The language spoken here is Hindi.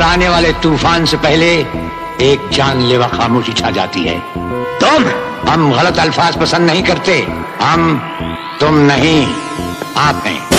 पर आने वाले तूफान से पहले एक जानलेवा खामोशी छा जाती है। हम गलत अल्फाज पसंद नहीं करते। तुम नहीं, आप हैं।